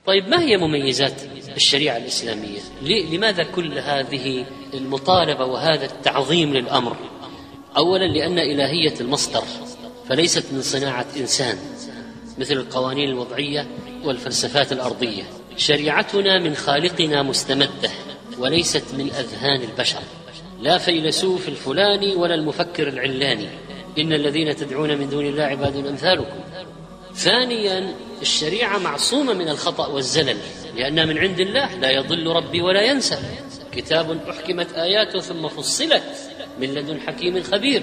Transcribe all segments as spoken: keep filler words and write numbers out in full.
طيب ما هي مميزات الشريعة الإسلامية؟ لماذا كل هذه المطالبة وهذا التعظيم للأمر؟ أولا لأن إلهية المصدر، فليست من صناعة إنسان مثل القوانين الوضعية والفلسفات الأرضية. شريعتنا من خالقنا مستمدة وليست من أذهان البشر، لا فيلسوف الفلاني ولا المفكر العلاني، إن الذين تدعون من دون الله عباد أمثالكم. ثانيا الشريعة معصومة من الخطأ والزلل، لأنها من عند الله، لا يضل ربي ولا ينسى، كتاب أحكمت آياته ثم فصلت من لدن حكيم خبير.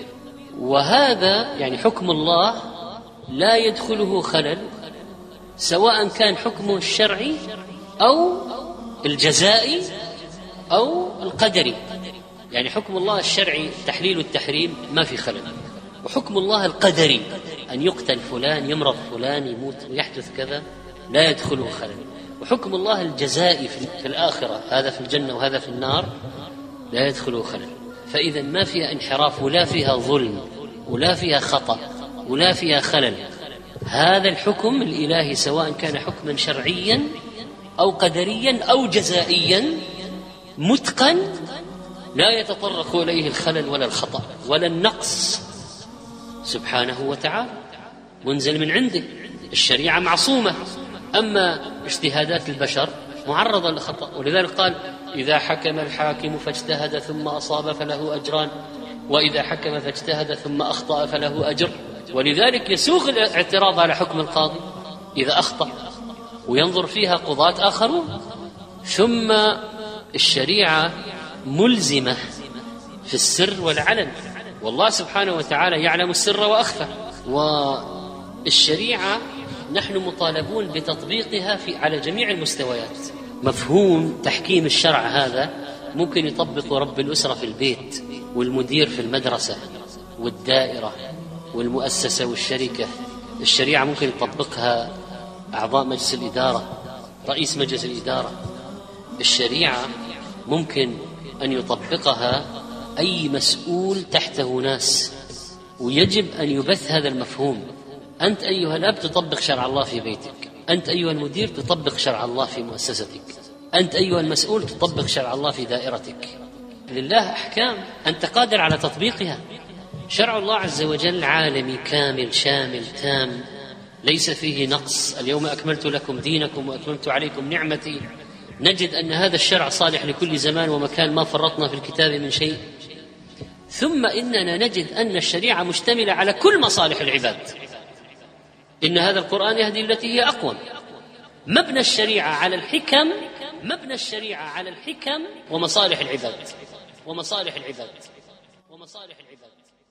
وهذا يعني حكم الله لا يدخله خلل، سواء كان حكمه الشرعي أو الجزائي أو القدري. يعني حكم الله الشرعي تحليل التحريم ما في خلل، وحكم الله القدري أن يقتل فلان، يمرض فلان، يموت، يحدث كذا، لا يدخله خلل. وحكم الله الجزائي في الآخرة، هذا في الجنة وهذا في النار، لا يدخله خلل. فإذا ما فيها انحراف ولا فيها ظلم ولا فيها خطأ ولا فيها خلل. هذا الحكم الإلهي سواء كان حكما شرعيا أو قدريا أو جزائيا متقن، لا يتطرق إليه الخلل ولا الخطأ ولا النقص، سبحانه وتعالى، منزل من عنده. الشريعة معصومة، أما اجتهادات البشر معرضة للخطأ. ولذلك قال إذا حكم الحاكم فاجتهد ثم أصاب فله أجران، وإذا حكم فاجتهد ثم أخطأ فله أجر. ولذلك يسوغ الاعتراض على حكم القاضي إذا أخطأ، وينظر فيها قضاة آخرون. ثم الشريعة ملزمة في السر والعلن، والله سبحانه وتعالى يعلم السر وأخفى. والشريعة نحن مطالبون بتطبيقها في على جميع المستويات. مفهوم تحكيم الشرع هذا ممكن يطبق رب الأسرة في البيت، والمدير في المدرسة، والدائرة، والمؤسسة، والشركة. الشريعة ممكن يطبقها أعضاء مجلس الإدارة، رئيس مجلس الإدارة. الشريعة ممكن أن يطبقها أي مسؤول تحته ناس، ويجب أن يبث هذا المفهوم. أنت أيها الأب تطبق شرع الله في بيتك، أنت أيها المدير تطبق شرع الله في مؤسستك، أنت أيها المسؤول تطبق شرع الله في دائرتك. لله أحكام أنت قادر على تطبيقها. شرع الله عز وجل عالمي كامل شامل تام، ليس فيه نقص. اليوم أكملت لكم دينكم وأتممت عليكم نعمتي. نجد أن هذا الشرع صالح لكل زمان ومكان، ما فرطنا في الكتاب من شيء. ثم إننا نجد أن الشريعة مشتملة على كل مصالح العباد. إن هذا القرآن يهدي التي هي أقوم. مبنى الشريعة على الحكم، مبنى الشريعة على الحكم ومصالح العباد، ومصالح العباد، ومصالح العباد.